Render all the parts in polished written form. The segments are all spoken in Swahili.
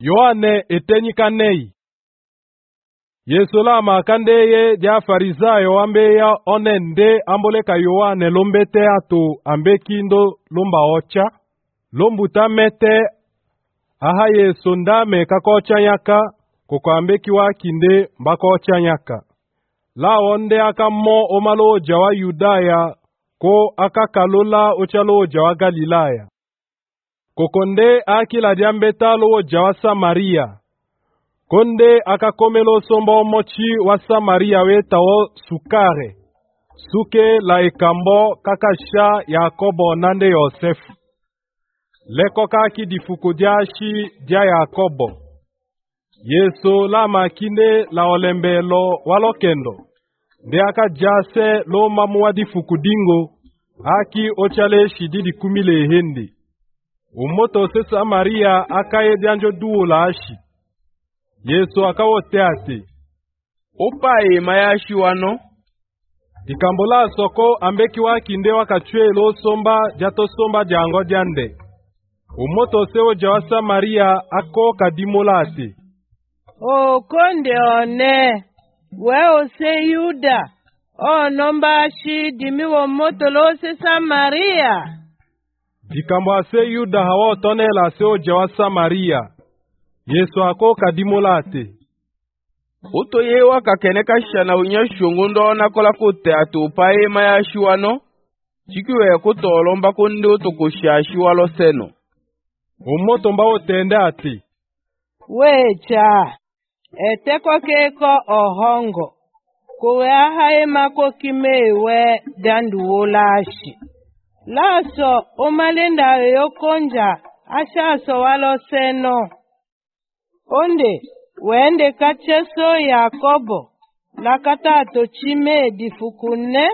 Yohane etenyikanei. Yesu lama kandeye dia farisayo ambeya onende amboleka Yohane lombete atu ambekindo lomba ocha. Lombuta mete aha Yesu ndame kakocha nyaka koko ambeki wakinde mbakocha nyaka. La onde akamo omaloja wa Yudaya ko akakalola ochaloja wa Galilaya. Kokonde akila diambeta loja wa Samaria. Konde akakomelo sombo mochi wa Samaria weta o Sukare. Suke la ekambo kakasha Yakobo nande Yosefu. Leko kaki difukudiashi dia Yakobo. Yesu la makine la olembelo walokendo. De aka jase lo mamuwa difukudingo. Aki ochale shididi kumile hendi. Umoto se Samaria akaye dianjo duo la ashi. Yesu akawote ati. Upae mayashi wano. Dikambola soko ambeki wakinde wakachwe lo somba jato somba jango jande. Umoto seo jawa Samaria ako kadimola ati. O konde one. Weo se Yuda. O nomba shi dimi wo moto lo se Samaria. Dikambo se Yuda hawa tonela seo jawa Samaria. Yesu ako kadimola ati. Uto yewa kakeneka shana unyashungundo nakola kute ati upae mayashi wano. Chikiwe kuto olomba kundi utukushashi walo seno. Umoto mba otende ati. Wecha. Eteko keko ohongo. Kuwe ahae mako kimewe dandu wolashi. Laso umalenda yokonja ashaso walo seno. Onde, wende kacheso Yakobo, lakata tochime difukune,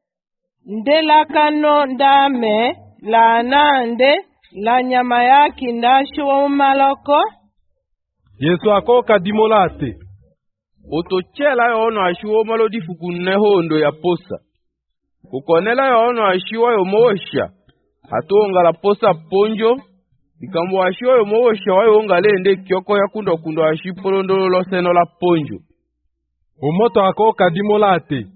nde lakano ndame, la nande, la nyama yaki ndashu wa umaloko. Yesu ako kadimola ati. Otochela yono ashiwo malo difukune hondo ya posa. Kukonela yono ashiwa yomosha, hatonga la posa ponjo. Ikambo ashiwa yomosha wayo ngalende kyoko ya kundo ashipolondo lo seno la ponjo. Umoto ako kadimola ati.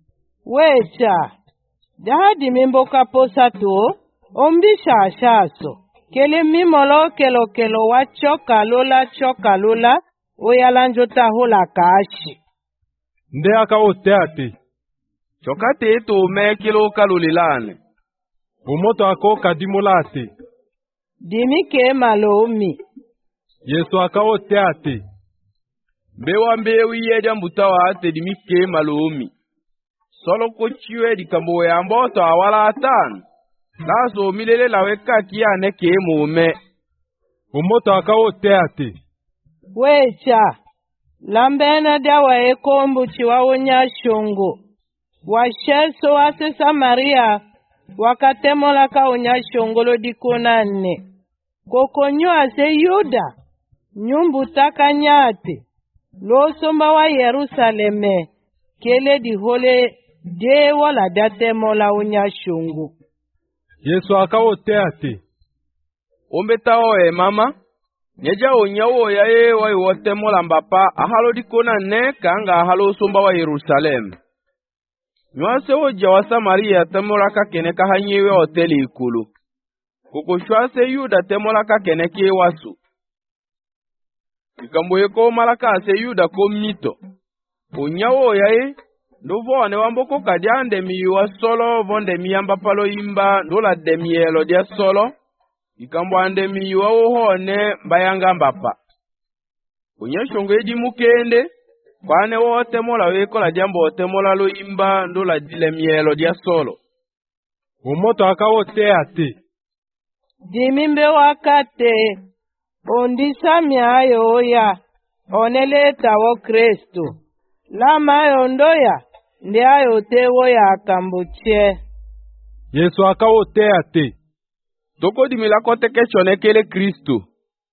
Wecha, dahadi mimboka posa tu, ombisha ashaso. Kele mimolo kelo wa choka lola, oyalanjota hula kashi. Nde aka ote ati. Chokate eto me kilo kalulilane. Umoto ako kadimola ati. Dimi ke malomi. Yesu aka ote ati. Bewa mbewi yeja mbutawa ate dimi ke malomi. Solo kochiwe dikambo ya mboto awala atanu. Laso milele laweka kia neke mume. Umoto aka ote ati. Wecha. Lambena dawa ekombu chiwa unyashungu. Washeso wase Samaria. Wakatemola ka unyashungolo dikonane. Kokonyo ase Yuda. Nyumbu takanyate. Losomba wa Yerusaleme. Kele di hole de wala datemola unyashungu. Yesu akawote ati. Ombetao mama. Nyeja onyawo ya wa wotemola mbapa. Ahalo dikonane kanga ahalo somba wa Yerusaleme. Nwase oja wa Samaria temola ka keneka hanyewe hoteli ikulu. Kukushwase Yuda temola ka keneke wasu. Ikambo yeko malaka ase Yuda ko mito. Onyawo yae ndovo ane wamboko kadiande miwa solo vonde miyamba palo imba ndola demielo dia solo. Ikambo ande miwa ohone mbayanga mbapa. Onyashongo edi mukende. Kwane wote mola weko la jambo wote mola lo imba ndola dile mielo dia solo. Umoto akawote ati. Dimimbe wakate. Ondisa miayo ya. Oneleta wo Kristo. Lama ayo ndoya. Ndi ayo tewo ya akambuche. Yesu akawote ati. Toko dimila kote kechone kele Kristo.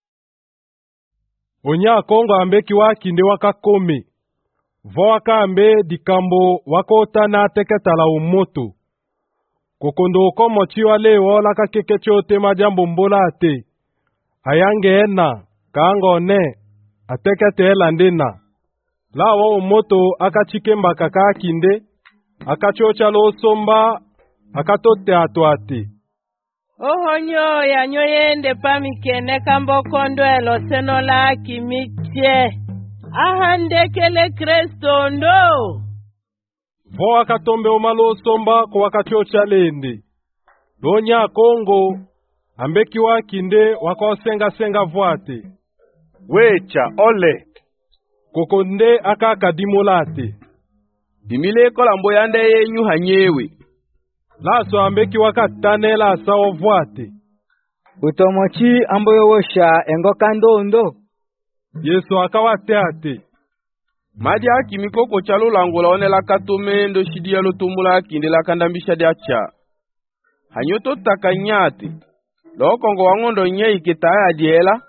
Onya kongo ambeki wakinde wakakome. Voaka ambe dikambo wakota na teketala umoto. Kokondo komo chiwa lewo laka kekechote majambo mbola ate. Ayange ena Kango ne atekete landena. Lawa umoto akachikemba kaka kinde. Akachocha lo somba akatote atuati. Ohonyo ya nyoyende pamikene kambo kondo eloseno la kimiche. Ahandekele Kristo ndo. Vo akatombe omalo somba kwa akachocha lende. Donya Kongo ambeki wakinde wakosenga vuate. Wecha ole. Kokonde akakadimolate. Dimile kola mboyande yenyu hanyewe. Laso ambeki wakatane la sao vuate. Utomochi amboyo wosha engo kandondo. Yesu akawateate. Madia kimikoko chalo langola onela katome ndo shidia lotumula kinde la kandambisha diacha. Hanyoto takanyate. Lokongo wangondo nye ikitaya diela.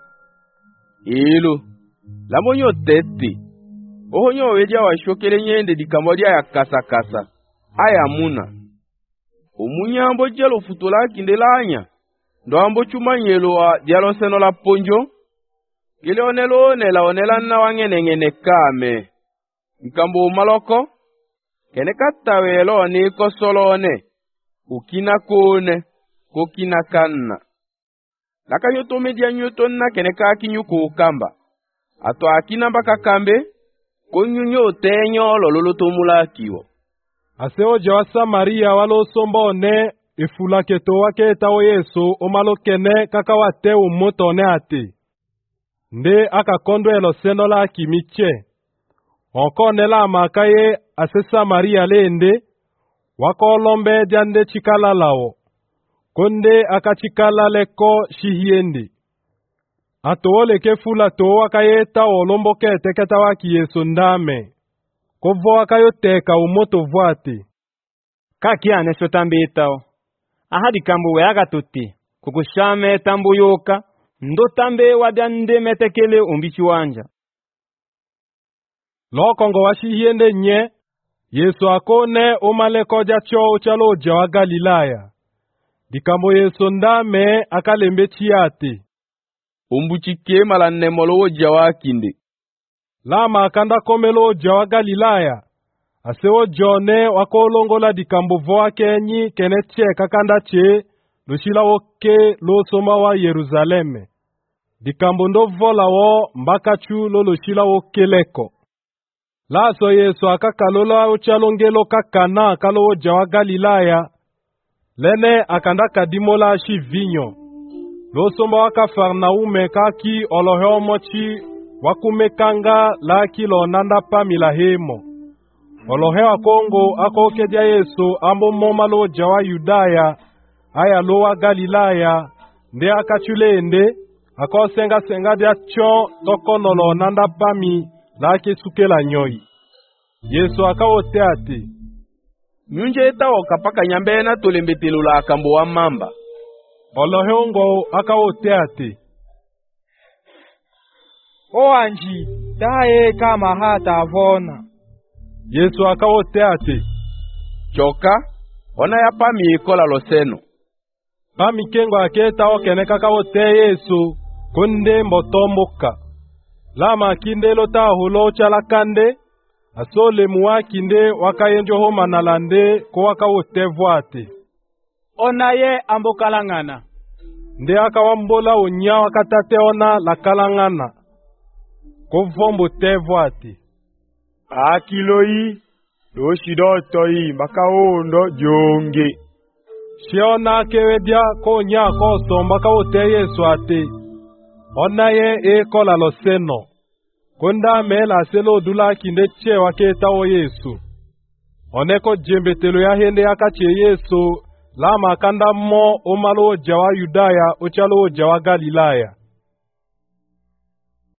Ilo. Lamonyo tete. Ohonyo weja wa shokele nyende dikamodia ya kasa. Aya muna. Omunyambo jelo futola kinde lanya. Ndo ambo chumanyelo wa dialo seno la ponjo. Gile onela na wangene kame. Nkambo umaloko. Kene katawelo ni kosolone. Ukina kone. Kokina kanna. Laka nyoto media nyoto na kene kakinyuko ukamba. Ato akina baka kambe. Konyunyo tenyo lololotomula kiwo. Aseo jawasa Maria walo somba ne efulaketo wake tawo Yesu omalo kene kakawate umoto ne ate. Nde akakondo eloseno la kimiche. Onkone la makaye asesa Maria lende. Wako lombe jande chikala lao. Konde akachikala leko shihiende. Atole kefula to wakaye tawo lombo kete ketawaki Yesu ndame. Kovo wakayoteka umoto vuate. Kaki ane sotambe itao. Ahadi kambu weaga tuti. Kukushame tambu yoka. Ndo tambe wadande metekele umbichi wanja. Lokongo washihiende nye. Yesu akone umaleko cho chaloja wa Galilaya. Dikambo Yesu ndame akalembe chiate. Umbuchike malane molowo jawa kinde. Lama akanda komelo jawa Galilaya. Aseo jone wakolongola dikambo voa kenyi keneche kakanda che. Lushila woke lo soma wa Yerusaleme. Dikambo ndo vola wo mbakachu lo lushila woke leko. Laso Yesu akakalola uchalongelo kakana kalo jawa Galilaya. Lene akanda kadimola shi vinyo. Lo soma wa Kafarnaume kaki oloheo mochi wakumekanga laki lo nanda pamila hemo. Oloheo Kongo akokedia Yesu ambo moma lo jawa Yudaya. Aya loa Galilaya, nde akachulende, akosenga dia cho tokonolo nanda pami lake sukela nyoi. Yesu akawote ate. Nyunje etawo kapaka nyambena tolembetelo la akambo wa mamba. Olohongo akawote ate. O anji, dae kama hata avona. Yesu akawote ate. Choka, ona ya pami ikola loseno. Pami kengo aketa okene kakawote Yesu, kunde mbotomboka. Lama kinde lota hulo chalakande, asole muwa kinde wakayenjo homa nalande ko wakawote vuate. Ona ye ambokalangana. Nde akawambola unya wakatate ona lakalangana. Kovombo te vuate. Akiloi, doshidoto yi makaondo jonge. Shiona kewedia konya koso mbakawote Yesu ate. Ona ye kola loseno. Konda mela selo dula kinde che waketa o Yesu. Oneko jembetelo ya hende akache Yesu. Lama kanda mo omalo jawa Yudaya ochalo jawa Galilaya.